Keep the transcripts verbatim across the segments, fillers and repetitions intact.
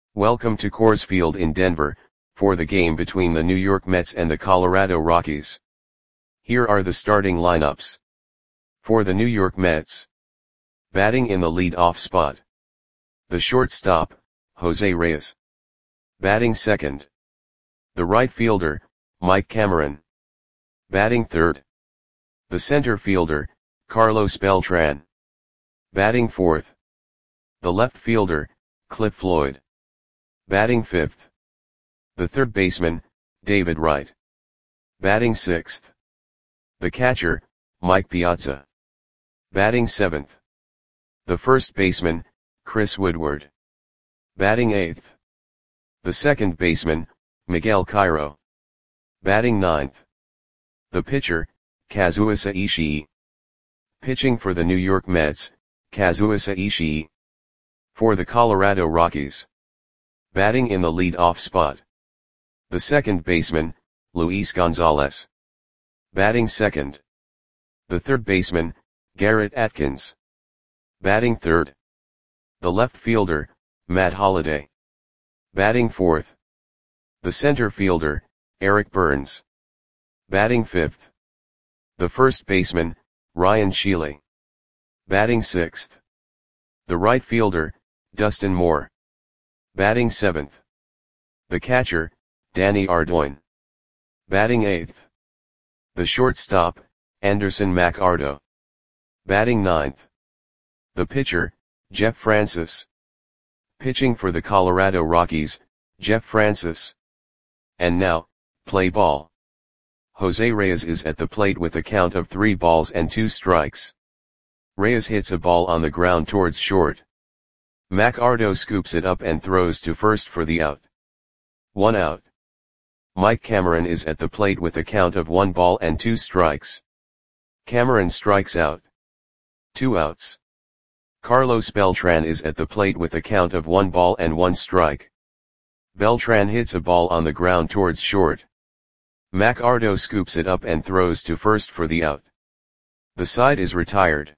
Welcome to Coors Field in Denver, for the game between the New York Mets and the Colorado Rockies. Here are the starting lineups. For the New York Mets. Batting in the lead-off spot. The shortstop, Jose Reyes. Batting second. The right fielder, Mike Cameron. Batting third. The center fielder, Carlos Beltran. Batting fourth. The left fielder, Cliff Floyd. Batting fifth. The third baseman, David Wright. Batting sixth. The catcher, Mike Piazza. Batting seventh. The first baseman, Chris Woodward. Batting eighth. The second baseman, Miguel Cairo. Batting ninth. The pitcher, Kazuhisa Ishii. Pitching for the New York Mets, Kazuhisa Ishii. For the Colorado Rockies. Batting in the lead-off spot. The second baseman, Luis Gonzalez. Batting second. The third baseman, Garrett Atkins. Batting third. The left fielder, Matt Holliday. Batting fourth. The center fielder, Eric Burns. Batting fifth. The first baseman, Ryan Sheely. Batting sixth. The right fielder, Dustin Moore. Batting seventh. The catcher, Danny Ardoin. Batting eighth. The shortstop, Anderson McArdo. Batting ninth. The pitcher, Jeff Francis. Pitching for the Colorado Rockies, Jeff Francis. And now, play ball. Jose Reyes is at the plate with a count of three balls and two strikes. Reyes hits a ball on the ground towards short. McArdo scoops it up and throws to first for the out. One out. Mike Cameron is at the plate with a count of one ball and two strikes. Cameron strikes out. Two outs. Carlos Beltran is at the plate with a count of one ball and one strike. Beltran hits a ball on the ground towards short. McArdo scoops it up and throws to first for the out. The side is retired.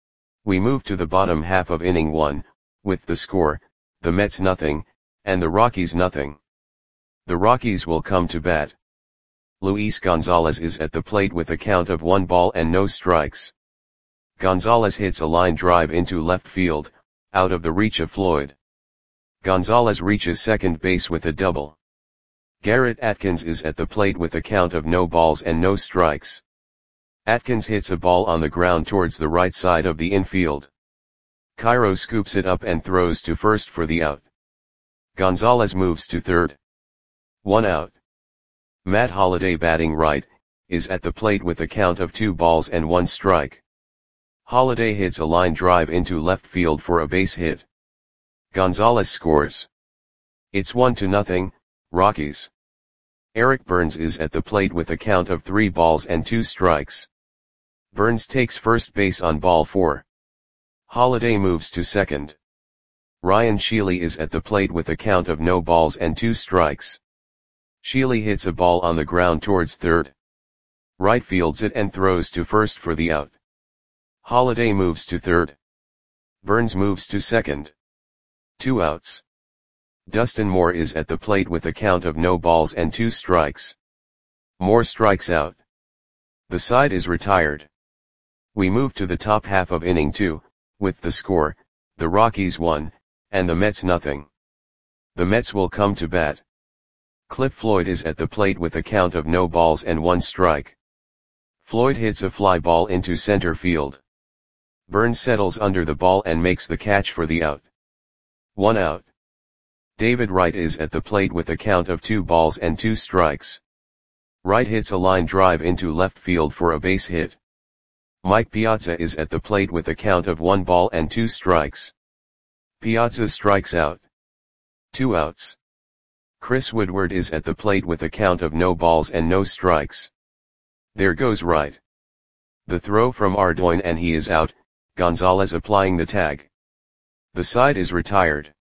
We move to the bottom half of inning one, with the score, the Mets nothing, and the Rockies nothing. The Rockies will come to bat. Luis Gonzalez is at the plate with a count of one ball and no strikes. Gonzalez hits a line drive into left field, out of the reach of Floyd. Gonzalez reaches second base with a double. Garrett Atkins is at the plate with a count of no balls and no strikes. Atkins hits a ball on the ground towards the right side of the infield. Cairo scoops it up and throws to first for the out. Gonzalez moves to third. One out. Matt Holliday, batting right, is at the plate with a count of two balls and one strike. Holliday hits a line drive into left field for a base hit. Gonzalez scores. It's one to nothing, Rockies. Eric Burns is at the plate with a count of three balls and two strikes. Burns takes first base on ball four. Holliday moves to second. Ryan Sheely is at the plate with a count of no balls and two strikes. Sheely hits a ball on the ground towards third. Right fields it and throws to first for the out. Holliday moves to third. Burns moves to second. Two outs. Dustin Moore is at the plate with a count of no balls and two strikes. Moore strikes out. The side is retired. We move to the top half of inning two, with the score, the Rockies one, and the Mets nothing. The Mets will come to bat. Cliff Floyd is at the plate with a count of no balls and one strike. Floyd hits a fly ball into center field. Burns settles under the ball and makes the catch for the out. One out. David Wright is at the plate with a count of two balls and two strikes. Wright hits a line drive into left field for a base hit. Mike Piazza is at the plate with a count of one ball and two strikes. Piazza strikes out. Two outs. Chris Woodward is at the plate with a count of no balls and no strikes. There goes Wright. The throw from Ardoin and he is out, Gonzalez applying the tag. The side is retired.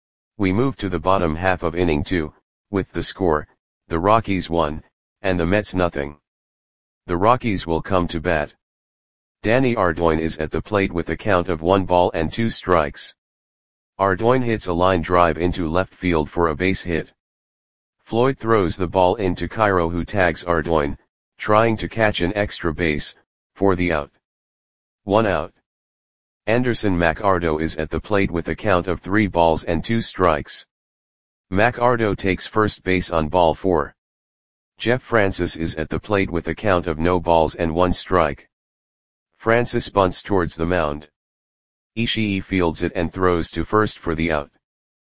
We move to the bottom half of inning two, with the score, the Rockies one, and the Mets nothing. The Rockies will come to bat. Danny Ardoin is at the plate with a count of one ball and two strikes. Ardoin hits a line drive into left field for a base hit. Floyd throws the ball into Cairo, who tags Ardoin, trying to catch an extra base, for the out. One out. Anderson McArdo is at the plate with a count of three balls and two strikes. McArdo takes first base on ball four. Jeff Francis is at the plate with a count of no balls and one strike. Francis bunts towards the mound. Ishii fields it and throws to first for the out.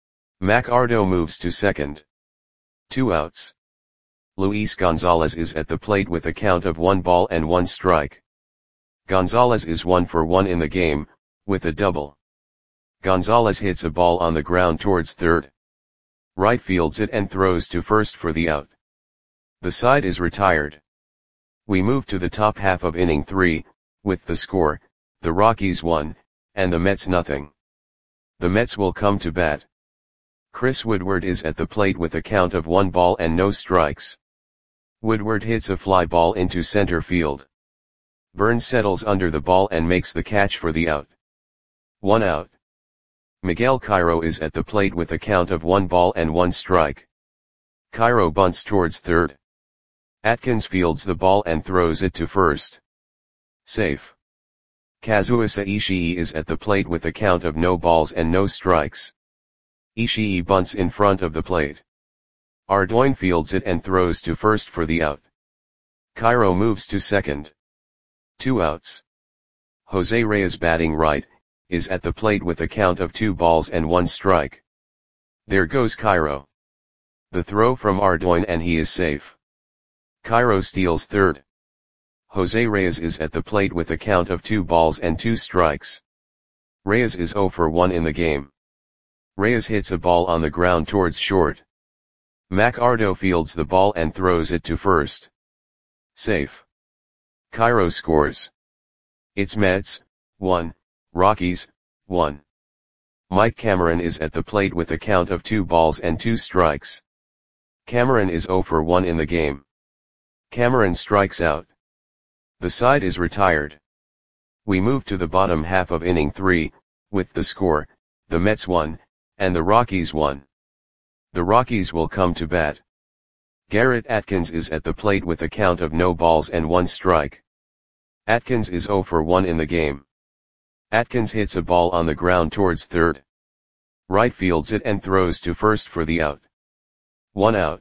McArdo moves to second. Two outs. Luis Gonzalez is at the plate with a count of one ball and one strike. Gonzalez is one for one in the game, with a double. Gonzalez hits a ball on the ground towards third. Right fields it and throws to first for the out. The side is retired. We move to the top half of inning three, with the score, the Rockies one, and the Mets nothing. The Mets will come to bat. Chris Woodward is at the plate with a count of one ball and no strikes. Woodward hits a fly ball into center field. Burns settles under the ball and makes the catch for the out. One out. Miguel Cairo is at the plate with a count of one ball and one strike. Cairo bunts towards third. Atkins fields the ball and throws it to first. Safe. Kazuhisa Ishii is at the plate with a count of no balls and no strikes. Ishii bunts in front of the plate. Ardoin fields it and throws to first for the out. Cairo moves to second. Two outs. Jose Reyes, batting right, is at the plate with a count of two balls and one strike. There goes Cairo. The throw from Ardoin and he is safe. Cairo steals third. Jose Reyes is at the plate with a count of two balls and two strikes. Reyes is zero for one in the game. Reyes hits a ball on the ground towards short. McArdo fields the ball and throws it to first. Safe. Cairo scores. It's Mets, one, Rockies, one. Mike Cameron is at the plate with a count of two balls and two strikes. Cameron is zero for one in the game. Cameron strikes out. The side is retired. We move to the bottom half of inning three, with the score, the Mets one, and the Rockies one. The Rockies will come to bat. Garrett Atkins is at the plate with a count of no balls and one strike. Atkins is zero for one in the game. Atkins hits a ball on the ground towards third. Right fields it and throws to first for the out. One out.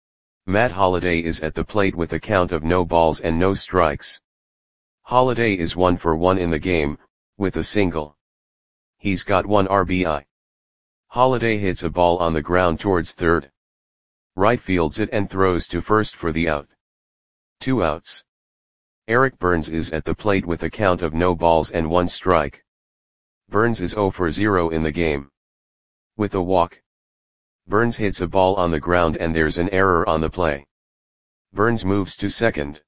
Matt Holliday is at the plate with a count of no balls and no strikes. Holliday is one for one in the game, with a single. He's got one R B I. Holliday hits a ball on the ground towards third. Right fields it and throws to first for the out. Two outs. Eric Burns is at the plate with a count of no balls and one strike. Burns is zero for zero in the game. With a walk. Burns hits a ball on the ground and there's an error on the play. Burns moves to second.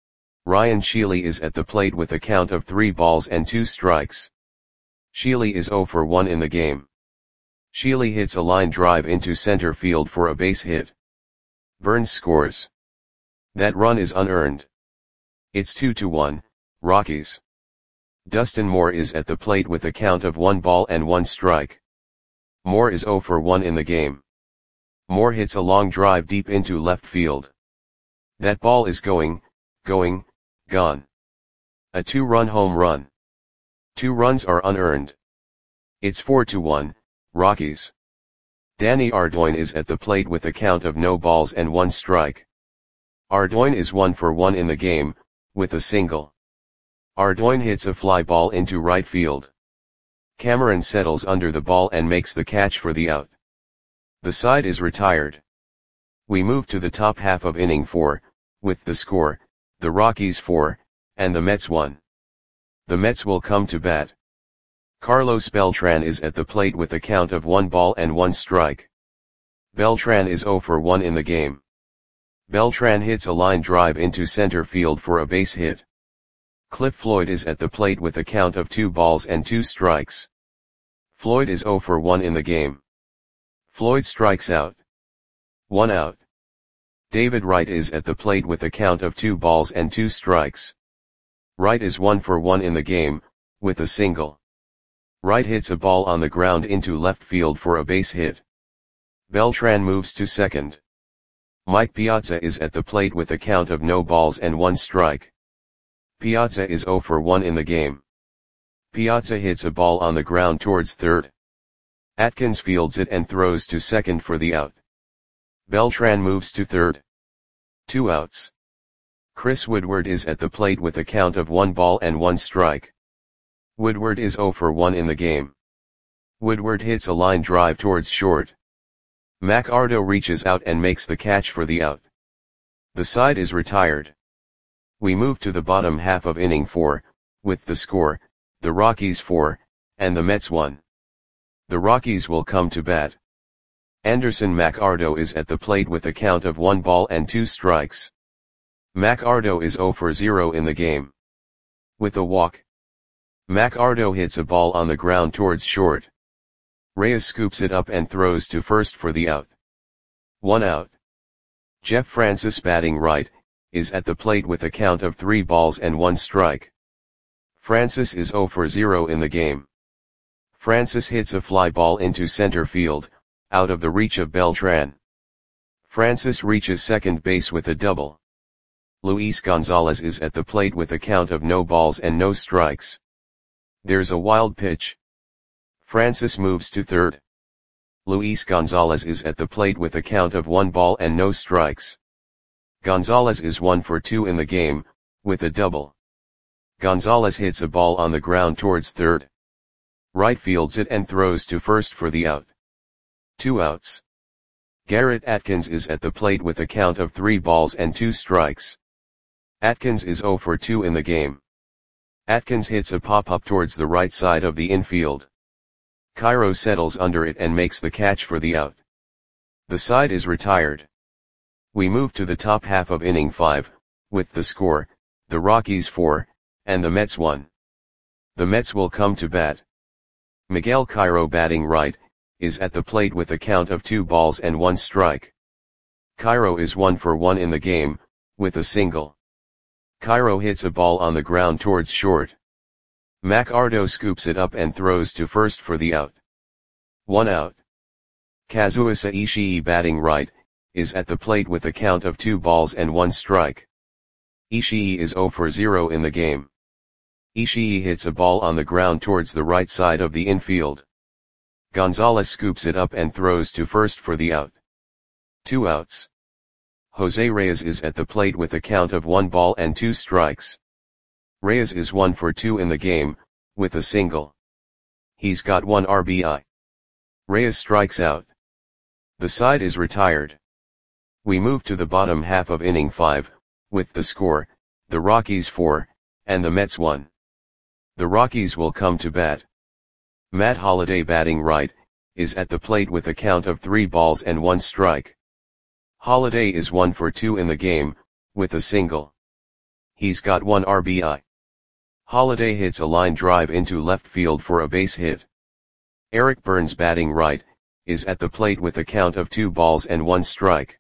Ryan Sheely is at the plate with a count of three balls and two strikes. Sheely is zero for one in the game. Sheely hits a line drive into center field for a base hit. Burns scores. That run is unearned. It's two to one, Rockies. Dustin Moore is at the plate with a count of one ball and one strike. Moore is zero for one in the game. Moore hits a long drive deep into left field. That ball is going, going, gone. A two-run home run. Two runs are unearned. It's four to one, Rockies. Danny Ardoin is at the plate with a count of no balls and one strike. Ardoin is one for one in the game, with a single. Ardoin hits a fly ball into right field. Cameron settles under the ball and makes the catch for the out. The side is retired. We move to the top half of inning four, with the score, the Rockies four, and the Mets one. The Mets will come to bat. Carlos Beltran is at the plate with a count of one ball and one strike. Beltran is zero for one in the game. Beltran hits a line drive into center field for a base hit. Cliff Floyd is at the plate with a count of two balls and two strikes. Floyd is zero for one in the game. Floyd strikes out. One out. David Wright is at the plate with a count of two balls and two strikes. Wright is one for one in the game, with a single. Wright hits a ball on the ground into left field for a base hit. Beltran moves to second. Mike Piazza is at the plate with a count of no balls and one strike. Piazza is zero for one in the game. Piazza hits a ball on the ground towards third. Atkins fields it and throws to second for the out. Beltran moves to third. Two outs. Chris Woodward is at the plate with a count of one ball and one strike. Woodward is zero for one in the game. Woodward hits a line drive towards short. McArdo reaches out and makes the catch for the out. The side is retired. We move to the bottom half of inning four, with the score, the Rockies four, and the Mets one. The Rockies will come to bat. Anderson McArdo is at the plate with a count of one ball and two strikes. McArdo is zero for zero in the game. With a walk. McArdo hits a ball on the ground towards short. Reyes scoops it up and throws to first for the out. One out. Jeff Francis batting right, is at the plate with a count of three balls and one strike. Francis is zero for zero in the game. Francis hits a fly ball into center field, out of the reach of Beltran. Francis reaches second base with a double. Luis Gonzalez is at the plate with a count of no balls and no strikes. There's a wild pitch. Francis moves to third. Luis Gonzalez is at the plate with a count of one ball and no strikes. Gonzalez is one for two in the game, with a double. Gonzalez hits a ball on the ground towards third. Wright fields it and throws to first for the out. Two outs. Garrett Atkins is at the plate with a count of three balls and two strikes. Atkins is zero for two in the game. Atkins hits a pop-up towards the right side of the infield. Cairo settles under it and makes the catch for the out. The side is retired. We move to the top half of inning five, with the score, the Rockies four, and the Mets one. The Mets will come to bat. Miguel Cairo batting right, is at the plate with a count of two balls and one strike. Cairo is one for one in the game, with a single. Cairo hits a ball on the ground towards short. McArdo scoops it up and throws to first for the out. One out. Kazuhisa Ishii batting right, is at the plate with a count of two balls and one strike. Ishii is zero for zero in the game. Ishii hits a ball on the ground towards the right side of the infield. Gonzalez scoops it up and throws to first for the out. Two outs. Jose Reyes is at the plate with a count of one ball and two strikes. Reyes is one for two in the game, with a single. He's got one R B I. Reyes strikes out. The side is retired. We move to the bottom half of inning five, with the score, the Rockies four, and the Mets one. The Rockies will come to bat. Matt Holliday batting right, is at the plate with a count of three balls and one strike. Holliday is one for two in the game, with a single. He's got one R B I. Holliday hits a line drive into left field for a base hit. Eric Burns batting right, is at the plate with a count of two balls and one strike.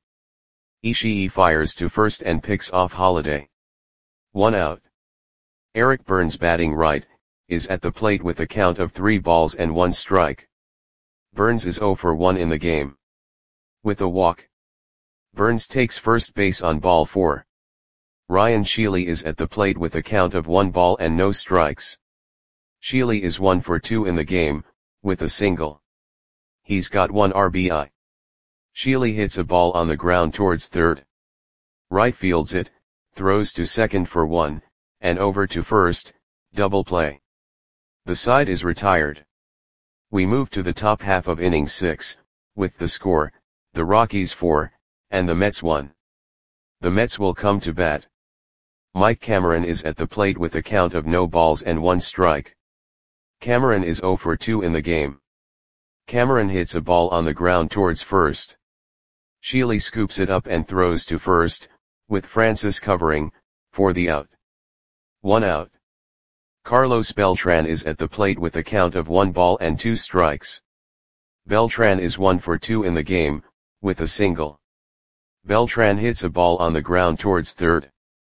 Ishii fires to first and picks off Holliday. One out. Eric Burns batting right, is at the plate with a count of three balls and one strike. Burns is zero for one in the game. With a walk. Burns takes first base on ball four. Ryan Sheely is at the plate with a count of one ball and no strikes. Sheely is one for two in the game, with a single. He's got one R B I. Sheely hits a ball on the ground towards third. Wright fields it, throws to second for one, and over to first, double play. The side is retired. We move to the top half of inning six, with the score, the Rockies four, and the Mets one. The Mets will come to bat. Mike Cameron is at the plate with a count of no balls and one strike. Cameron is zero for two in the game. Cameron hits a ball on the ground towards first. Sheely scoops it up and throws to first, with Francis covering, for the out. One out. Carlos Beltran is at the plate with a count of one ball and two strikes. Beltran is one for two in the game, with a single. Beltran hits a ball on the ground towards third.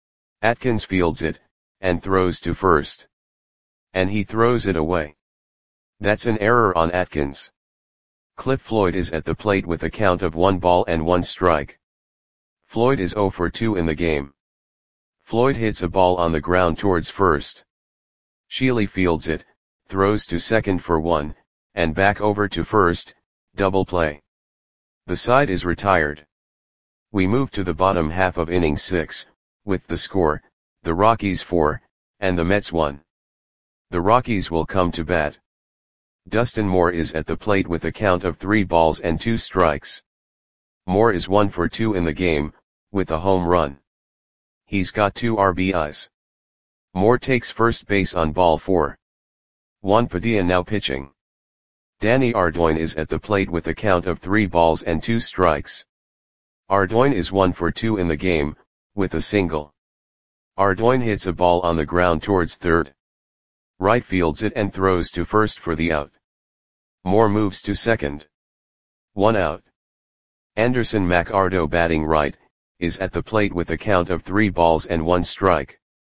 Atkins fields it, and throws to first. And he throws it away. That's an error on Atkins. Cliff Floyd is at the plate with a count of one ball and one strike. Floyd is zero for two in the game. Floyd hits a ball on the ground towards first. Sheely fields it, throws to second for one, and back over to first, double play. The side is retired. We move to the bottom half of inning six, with the score, the Rockies four, and the Mets one. The Rockies will come to bat. Dustin Moore is at the plate with a count of three balls and two strikes. Moore is one for two in the game, with a home run. He's got two R B Is. Moore takes first base on ball four. Juan Padilla now pitching. Danny Ardoin is at the plate with a count of three balls and two strikes. Ardoin is one for two in the game, with a single. Ardoin hits a ball on the ground towards third. Right fields it and throws to first for the out. Moore moves to second. One out. Anderson McArdo batting right, is at the plate with a count of three balls and one strike.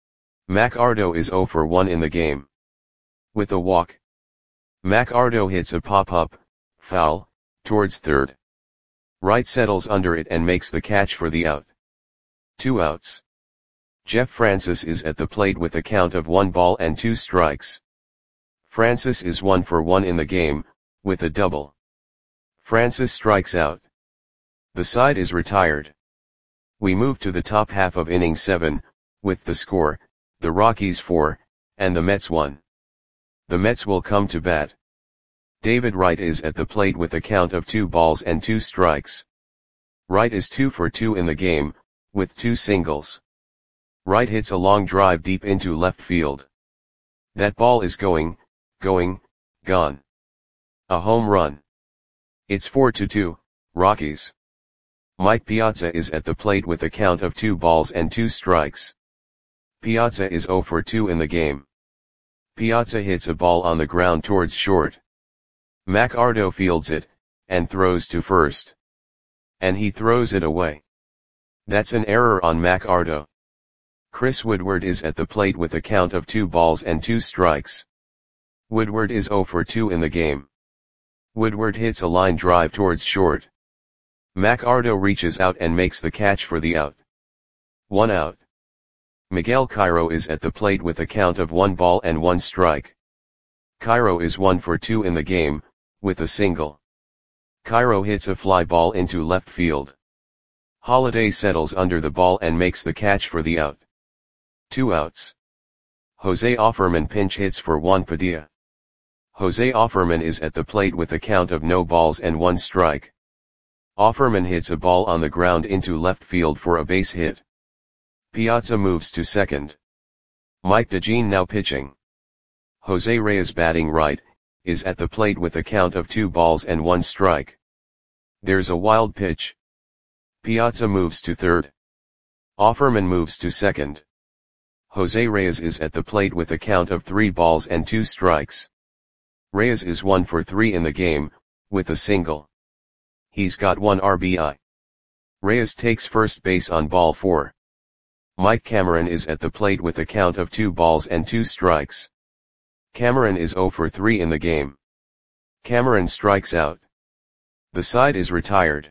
McArdo is zero for one in the game. With a walk. McArdo hits a pop-up, foul, towards third. Wright settles under it and makes the catch for the out. Two outs. Jeff Francis is at the plate with a count of one ball and two strikes. Francis is one for one in the game, with a double. Francis strikes out. The side is retired. We move to the top half of inning seven, with the score, the Rockies four, and the Mets one. The Mets will come to bat. David Wright is at the plate with a count of two balls and two strikes. Wright is two for two in the game, with two singles. Wright hits a long drive deep into left field. That ball is going, going, gone. A home run. It's four to two, Rockies. Mike Piazza is at the plate with a count of two balls and two strikes. Piazza is zero for two in the game. Piazza hits a ball on the ground towards short. McArdo fields it, and throws to first. And he throws it away. That's an error on McArdo. Chris Woodward is at the plate with a count of two balls and two strikes. Woodward is zero for two in the game. Woodward hits a line drive towards short. McArdo reaches out and makes the catch for the out. One out. Miguel Cairo is at the plate with a count of one ball and one strike. Cairo is one for two in the game, with a single. Cairo hits a fly ball into left field. Holiday settles under the ball and makes the catch for the out. Two outs. Jose Offerman pinch hits for Juan Padilla. Jose Offerman is at the plate with a count of no balls and one strike. Offerman hits a ball on the ground into left field for a base hit. Piazza moves to second. Mike DeJean now pitching. Jose Reyes batting right, is at the plate with a count of two balls and one strike. There's a wild pitch. Piazza moves to third. Offerman moves to second. Jose Reyes is at the plate with a count of three balls and two strikes. Reyes is one for three in the game, with a single. He's got one R B I. Reyes takes first base on ball four. Mike Cameron is at the plate with a count of two balls and two strikes. Cameron is zero for three in the game. Cameron strikes out. The side is retired.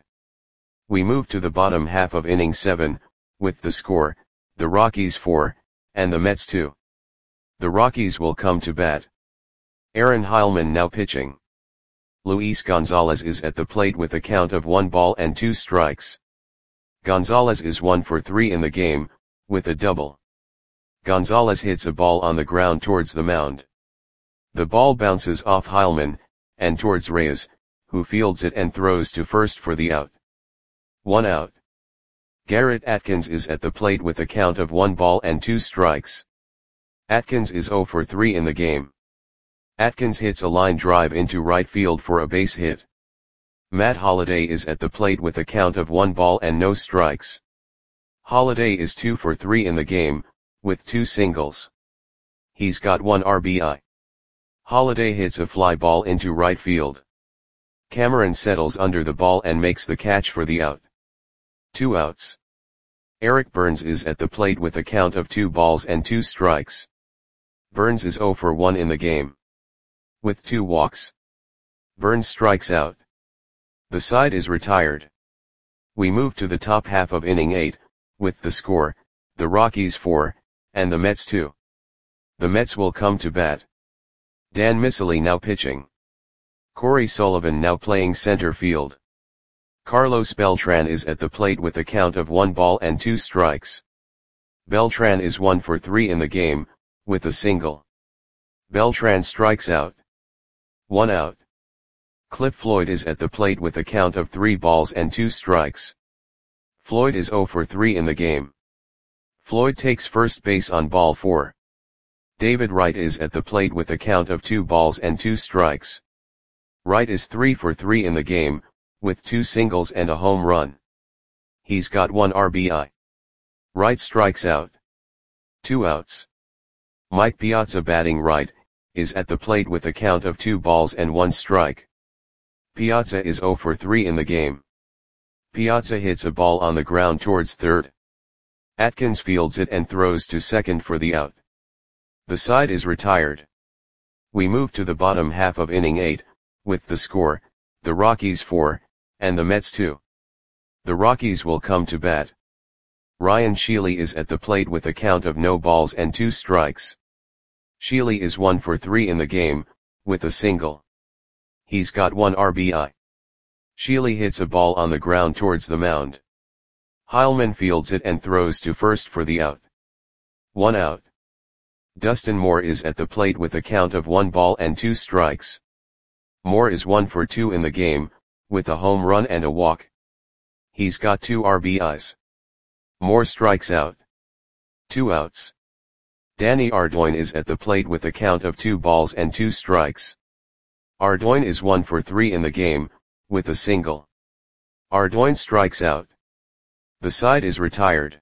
We move to the bottom half of inning seven, with the score, the Rockies four, and the Mets two. The Rockies will come to bat. Aaron Heilman now pitching. Luis Gonzalez is at the plate with a count of one ball and two strikes. Gonzalez is one for three in the game, with a double. Gonzalez hits a ball on the ground towards the mound. The ball bounces off Heilman, and towards Reyes, who fields it and throws to first for the out. One out. Garrett Atkins is at the plate with a count of one ball and two strikes. Atkins is zero for three in the game. Atkins hits a line drive into right field for a base hit. Matt Holliday is at the plate with a count of one ball and no strikes. Holliday is two for three in the game, with two singles. He's got one R B I. Holliday hits a fly ball into right field. Cameron settles under the ball and makes the catch for the out. Two outs. Eric Burns is at the plate with a count of two balls and two strikes. Burns is zero for one in the game. with two walks. Burns strikes out. The side is retired. We move to the top half of inning eight, with the score, the Rockies four, and the Mets two. The Mets will come to bat. Dan Miceli now pitching. Corey Sullivan now playing center field. Carlos Beltran is at the plate with a count of one ball and two strikes. Beltran is one for three in the game, with a single. Beltran strikes out. One out. Cliff Floyd is at the plate with a count of three balls and two strikes. Floyd is zero for three in the game. Floyd takes first base on ball four. David Wright is at the plate with a count of two balls and two strikes. Wright is three for three in the game, with two singles and a home run. He's got one R B I. Wright strikes out. Two outs. Mike Piazza batting right, is at the plate with a count of two balls and one strike. Piazza is zero for three in the game. Piazza hits a ball on the ground towards third. Atkins fields it and throws to second for the out. The side is retired. We move to the bottom half of inning eight, with the score, the Rockies four, and the Mets two. The Rockies will come to bat. Ryan Sheely is at the plate with a count of no balls and two strikes. Sheely is one for three in the game, with a single. He's got one R B I. Sheely hits a ball on the ground towards the mound. Heilman fields it and throws to first for the out. One out. Dustin Moore is at the plate with a count of one ball and two strikes. Moore is one for two in the game, with a home run and a walk. He's got two R B Is. Moore strikes out. Two outs. Danny Ardoin is at the plate with a count of two balls and two strikes. Ardoin is one for three in the game, with a single. Ardoin strikes out. The side is retired.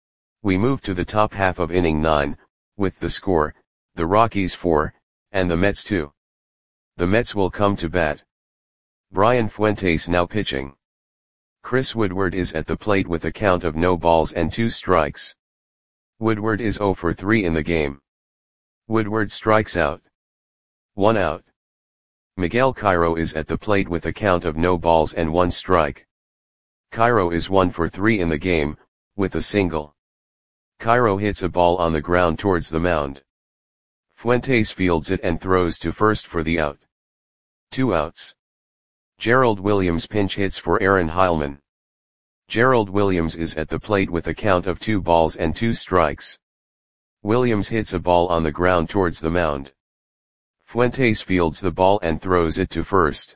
We move to the top half of inning nine, with the score, the Rockies four, and the Mets two. The Mets will come to bat. Brian Fuentes now pitching. Chris Woodward is at the plate with a count of no balls and two strikes. Woodward is zero for three in the game. Woodward strikes out. One out. Miguel Cairo is at the plate with a count of no balls and one strike. Cairo is one for three in the game, with a single. Cairo hits a ball on the ground towards the mound. Fuentes fields it and throws to first for the out. Two outs. Gerald Williams pinch hits for Aaron Heilman. Gerald Williams is at the plate with a count of two balls and two strikes. Williams hits a ball on the ground towards the mound. Fuentes fields the ball and throws it to first.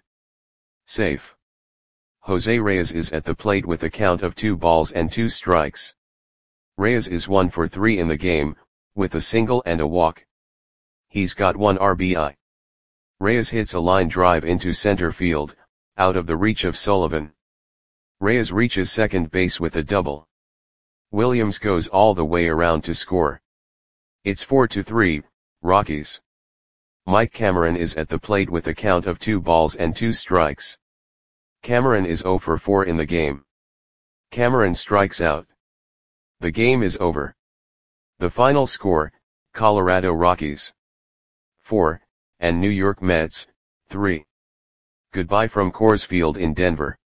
Safe. Jose Reyes is at the plate with a count of two balls and two strikes. Reyes is one for three in the game, with a single and a walk. He's got one R B I. Reyes hits a line drive into center field, out of the reach of Sullivan. Reyes reaches second base with a double. Williams goes all the way around to score. It's four to three, Rockies. Mike Cameron is at the plate with a count of two balls and two strikes. Cameron is zero for four in the game. Cameron strikes out. The game is over. The final score, Colorado Rockies four, and New York Mets three. Goodbye from Coors Field in Denver.